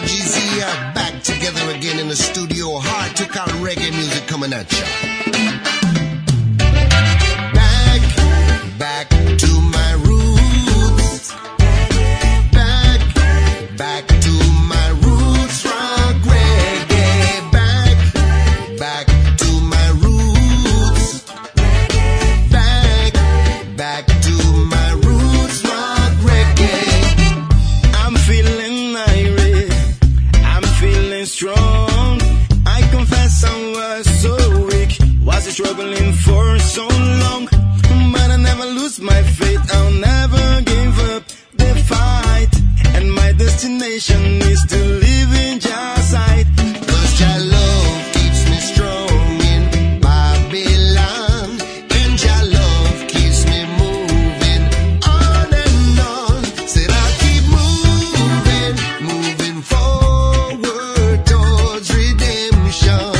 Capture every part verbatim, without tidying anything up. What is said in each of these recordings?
G Z are back together again in the studio. Hard to count reggae music coming at ya. Back, back to my roots. Back, back to my roots. Rock reggae. Back, back to my roots. Back, back to my roots. Rock reggae. I'm feeling irate, I'm feeling strong. I confess I was so weak, was struggling for so long. But I never lose my faith, I'll never give up the fight. And my destination is to live in Jah's sight. Cause Jah love keeps me strong in Babylon, and Jah love keeps me moving on and on. Said I'll keep moving, moving forward towards redemption.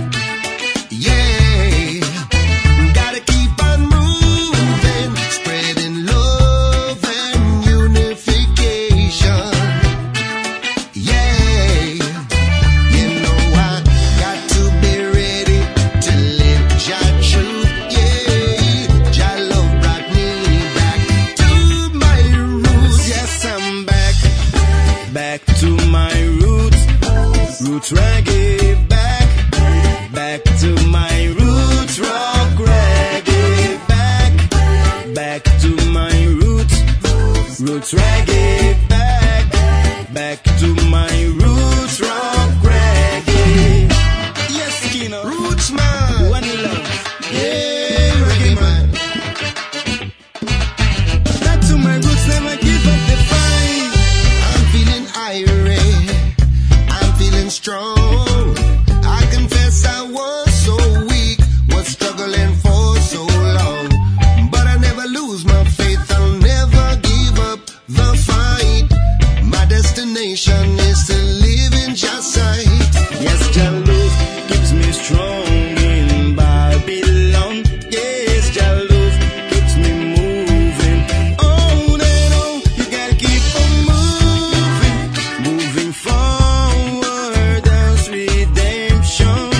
Yeah, gotta keep on moving, spreading love and unification. Yeah, you know I got to be ready to live Jah truth. Yeah, Jah love brought me back to my roots. Yes, I'm back, back to my roots, roots reggae. Back, back to my roots, rock reggae. Back, back to my roots, roots reggae. Back, back to my roots, rock reggae. Yes, Kino, Roots man, one love. yeah, reggae man. Back to my roots, never give up the fight. I'm feeling irate, I'm feeling strong. I confess I was so weak, was struggling for so long. But I never lose my faith, I'll never give up the fight. My destination is to live in Jah's sight. Yes, Jah love keeps me strong in Babylon. Yes, Jah love keeps me moving on and on. You gotta keep on moving, moving forward as redemption.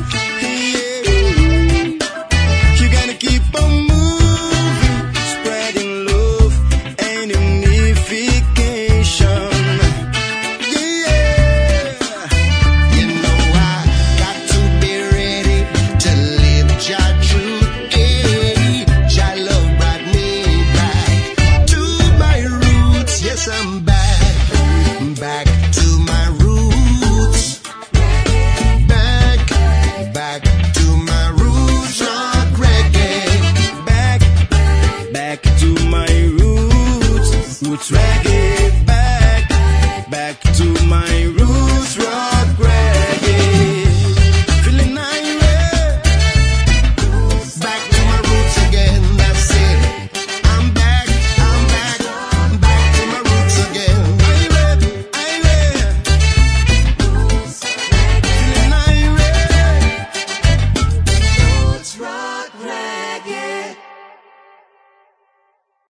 Yeah. You gotta keep on moving, spreading love and unification. Yeah. You know I got to be ready to live Jah truth. Hey, Jah love brought me back to my roots. Yes, I'm back, back to my roots. Back, back to my roots. Rock reggae. Back, back to my roots, roots reggae. Back, back to my roots, rock reggae.